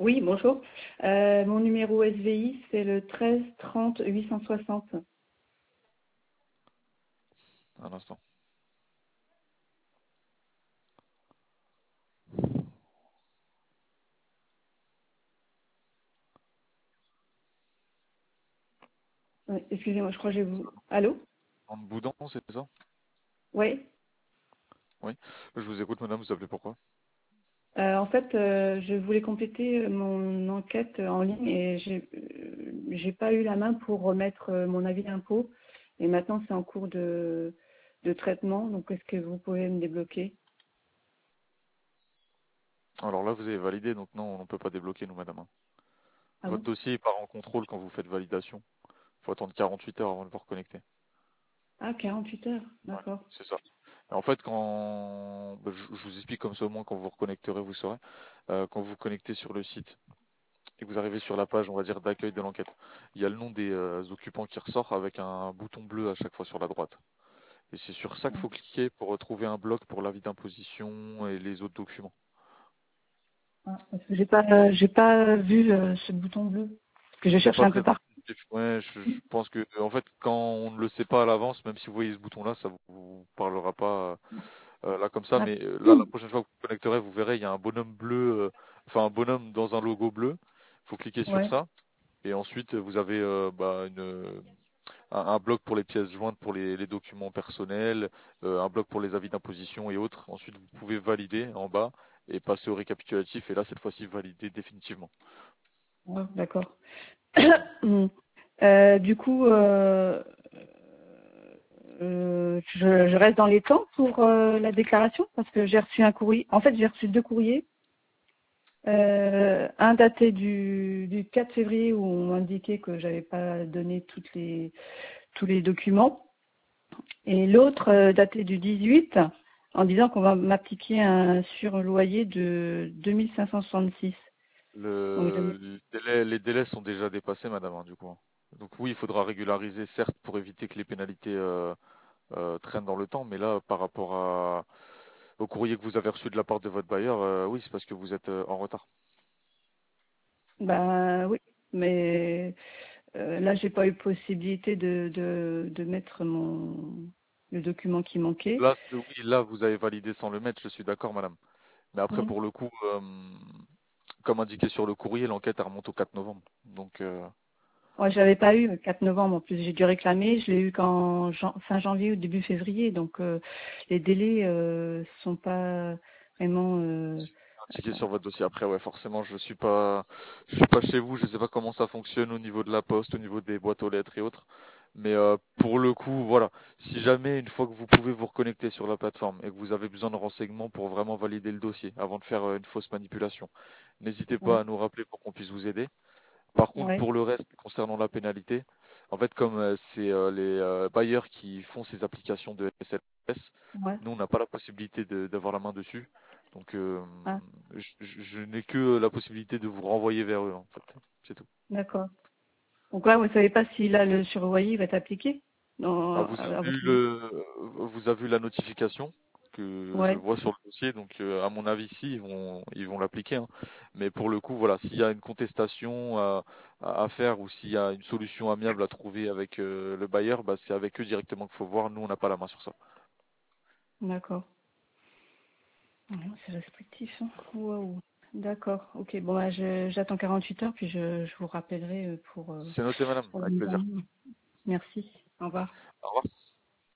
Oui, bonjour. Mon numéro SVI, c'est le 13 30 860. Un instant. Excusez-moi, je crois que j'ai vous. Allô? En Boudin, c'est ça? Oui. Oui. Je vous écoute, madame, vous appelez pourquoi? En fait, je voulais compléter mon enquête en ligne et j'ai pas eu la main pour remettre mon avis d'impôt. Et maintenant, c'est en cours de traitement. Donc, est-ce que vous pouvez me débloquer? Alors là, vous avez validé, donc non, on ne peut pas débloquer, nous, madame, hein. Ah Votre bon? dossier part en contrôle quand vous faites validation. Il faut attendre 48 heures avant de vous reconnecter. Ah, 48 heures. Ouais, D'accord. c'est ça. Et en fait, je vous explique comme ça au moins quand vous vous reconnecterez, vous saurez. Quand vous vous connectez sur le site et que vous arrivez sur la page, on va dire, d'accueil de l'enquête, il y a le nom des occupants qui ressort avec un bouton bleu à chaque fois sur la droite. Et c'est sur ça qu'il faut cliquer pour retrouver un bloc pour l'avis d'imposition et les autres documents. Ah, parce que j'ai pas vu ce bouton bleu. Parce que je Il n'est cherche pas un très peu partout. intuitif. Ouais, je pense que en fait, quand on ne le sait pas à l'avance, même si vous voyez ce bouton-là, ça vous parlera pas là comme ça. Ah, Mais là, la prochaine fois que vous vous connecterez, vous verrez, il y a un bonhomme bleu, enfin un bonhomme dans un logo bleu. Il faut cliquer sur ouais. ça. Et ensuite, vous avez un bloc pour les pièces jointes, pour les documents personnels, un bloc pour les avis d'imposition et autres. Ensuite, vous pouvez valider en bas et passer au récapitulatif. Et là, cette fois-ci, valider définitivement. Ouais, d'accord. Voilà. Du coup, je reste dans les temps pour la déclaration parce que j'ai reçu un courrier. En fait, j'ai reçu deux courriers. Un daté du 4 février où on m'indiquait que j'avais pas donné tous les documents. Et l'autre daté du 18 en disant qu'on va m'appliquer un surloyer de 2566. Donc, Les délais sont déjà dépassés, madame, hein, du coup. Donc oui, il faudra régulariser, certes, pour éviter que les pénalités traînent dans le temps, mais là, par rapport au courrier que vous avez reçu de la part de votre bailleur, oui, c'est parce que vous êtes en retard. bah oui, mais là, j'ai pas eu possibilité de mettre le document qui manquait. Là, oui, là, vous avez validé sans le mettre, je suis d'accord, madame. Mais après, Mm. pour le coup, comme indiqué sur le courrier, l'enquête elle remonte au 4 novembre. Donc, Moi, je l'avais pas eu le 4 novembre. En plus, j'ai dû réclamer. Je l'ai eu fin janvier ou début février. Donc, les délais sont pas vraiment. indiqué sur votre dossier. Après, ouais, forcément, je suis pas chez vous, je sais pas comment ça fonctionne au niveau de la poste, au niveau des boîtes aux lettres et autres. Mais pour le coup, voilà, si jamais une fois que vous pouvez vous reconnecter sur la plateforme et que vous avez besoin de renseignements pour vraiment valider le dossier avant de faire une fausse manipulation, n'hésitez pas Ouais, à nous rappeler pour qu'on puisse vous aider. Par contre, ouais, pour le reste, concernant la pénalité, en fait, comme c'est les bailleurs qui font ces applications de SLS, ouais. nous, on n'a pas la possibilité d'avoir la main dessus. Donc, Ah, je n'ai que la possibilité de vous renvoyer vers eux, en fait. C'est tout. d'accord. Donc là, vous savez pas si là le surloyer va être appliqué Ah, à votre. vous avez vu la notification que je Ouais. vois sur le dossier, donc à mon avis, si, ils vont l'appliquer, hein. Mais pour le coup, voilà, s'il y a une contestation à faire ou s'il y a une solution amiable à trouver avec le bailleur, bah, c'est avec eux directement qu'il faut voir. Nous, on n'a pas la main sur ça. D'accord. Ouais, c'est restrictif, hein. Waouh. D'accord. Ok. Bon, bah, j'attends 48 heures, puis je vous rappellerai C'est noté, madame, pour la avec mise en plaisir. ligne. Merci. Au revoir. Au revoir.